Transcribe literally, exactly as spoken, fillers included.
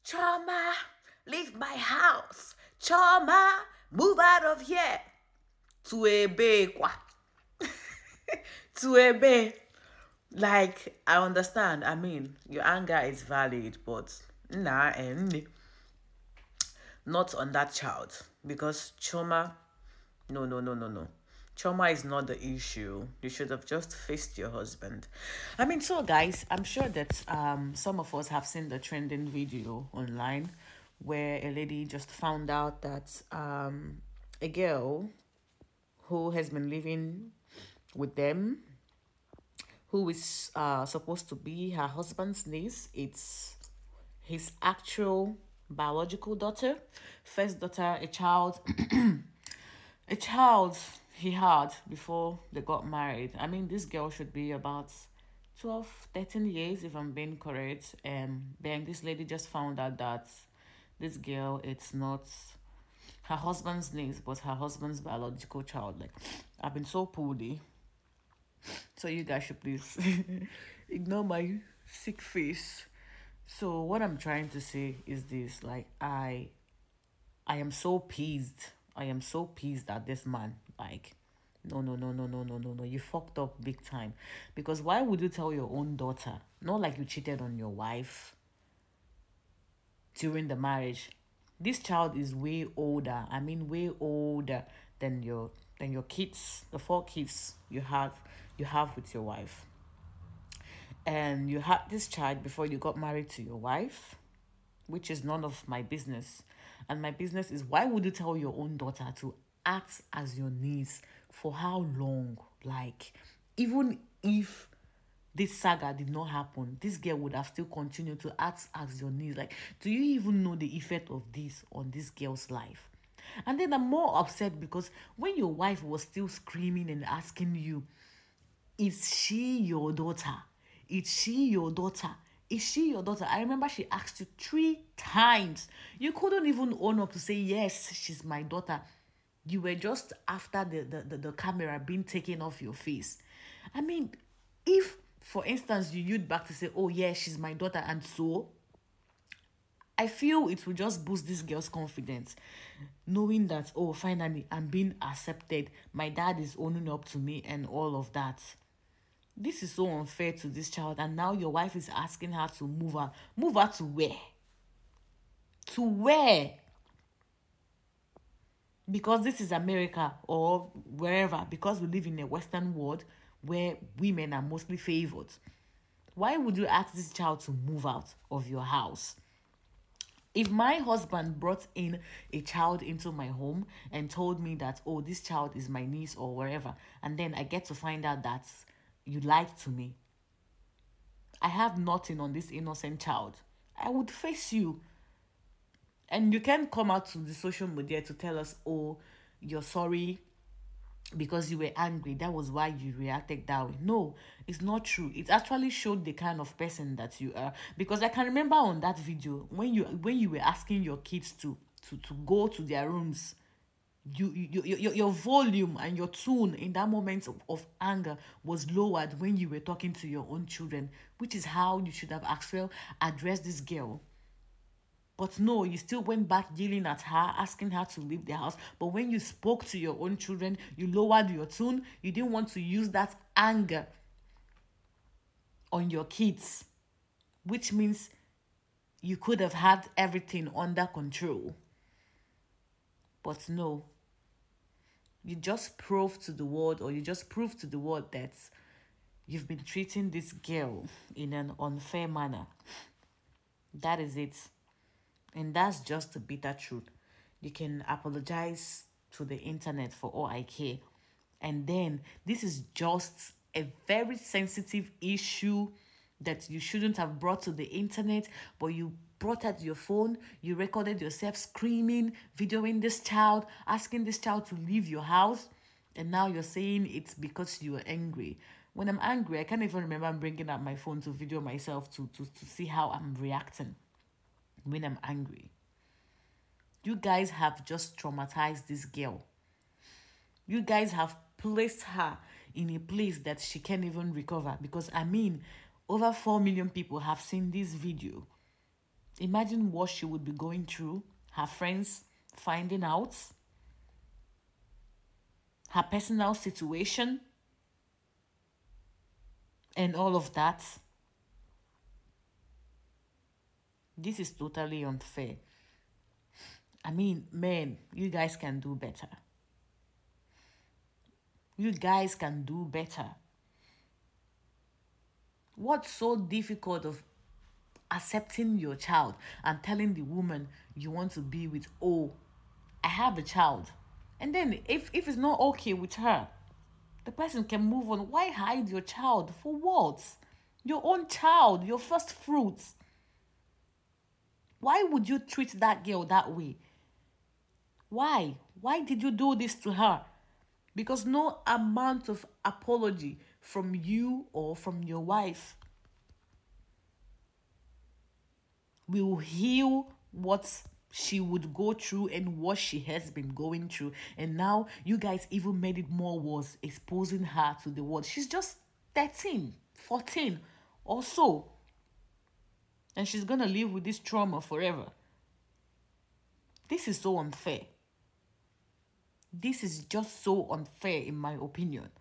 Choma, leave my house. Choma, move out of here. Tuebe kwa. Tuebe. Like, I understand. I mean, your anger is valid, but nah, and not on that child. Because Choma, no, no, no, no, no. Trauma is not the issue. You should have just faced your husband. I mean, so guys, I'm sure that um some of us have seen the trending video online where a lady just found out that um a girl who has been living with them, who is uh supposed to be her husband's niece, it's his actual biological daughter, first daughter, a child a child he had before they got married. I mean, this girl should be about twelve, thirteen years, if I'm being correct. Um, then this lady just found out that this girl, it's not her husband's niece, but her husband's biological child. Like, I've been so poorly. So you guys should please ignore my sick face. So what I'm trying to say is this, like, I I am so pissed. I am so pissed at this man. Like, no, no, no, no, no, no, no, no. You fucked up big time. Because why would you tell your own daughter? Not like you cheated on your wife during the marriage. This child is way older. I mean, way older than your than your kids, the four kids you have you have with your wife. And you had this child before you got married to your wife, which is none of my business. And my business is, why would you tell your own daughter to act as your niece for how long? Like, even if this saga did not happen, this girl would have still continued to act as your niece. Like, do you even know the effect of this on this girl's life? And then I'm more upset because when your wife was still screaming and asking you, is she your daughter? Is she your daughter? Is she your daughter? I remember she asked you three times. You couldn't even own up to say, yes, she's my daughter. You were just after the, the, the, the camera being taken off your face. I mean, if, for instance, you you'd back to say, oh, yeah, she's my daughter, and so, I feel it will just boost this girl's confidence, knowing that, oh, finally, I'm being accepted. My dad is owning up to me and all of that. This is so unfair to this child, and now your wife is asking her to move her. Move her to where? To where? Because this is America or wherever, because we live in a Western world where women are mostly favored. Why would you ask this child to move out of your house? If my husband brought in a child into my home and told me that, oh, this child is my niece or wherever, and then I get to find out that you lied to me, I have nothing on this innocent child, I would face you. And you can't come out to the social media to tell us, oh, you're sorry because you were angry. That was why you reacted that way. No, it's not true. It actually showed the kind of person that you are. Because I can remember on that video when you when you were asking your kids to to, to go to their rooms, you, you, you your, your volume and your tone in that moment of, of anger was lowered when you were talking to your own children, which is how you should have actually addressed this girl. But no, you still went back yelling at her, asking her to leave the house. But when you spoke to your own children, you lowered your tone. You didn't want to use that anger on your kids, which means you could have had everything under control. But no, you just proved to the world, or you just proved to the world that you've been treating this girl in an unfair manner. That is it. And that's just the bitter truth. You can apologize to the internet for all I care. And then this is just a very sensitive issue that you shouldn't have brought to the internet, but you brought out your phone, you recorded yourself screaming, videoing this child, asking this child to leave your house, and now you're saying it's because you are angry. When I'm angry, I can't even remember bringing out my phone to video myself to, to, to see how I'm reacting when I'm angry. You guys have just traumatized this girl. You guys have placed her in a place that she can't even recover. Because, I mean, over four million people have seen this video. Imagine what she would be going through, her friends finding out, her personal situation, and all of that. This is totally unfair. I mean, men, you guys can do better. You guys can do better. What's so difficult of accepting your child and telling the woman you want to be with, oh, I have a child? And then if, if it's not okay with her, the person can move on. Why hide your child? For what? Your own child, your first fruits. Why would you treat that girl that way? Why? Why did you do this to her? Because no amount of apology from you or from your wife will heal what she would go through and what she has been going through. And now you guys even made it more worse, exposing her to the world. She's just thirteen, fourteen or so. And she's gonna live with this trauma forever. This is so unfair. This is just so unfair, in my opinion.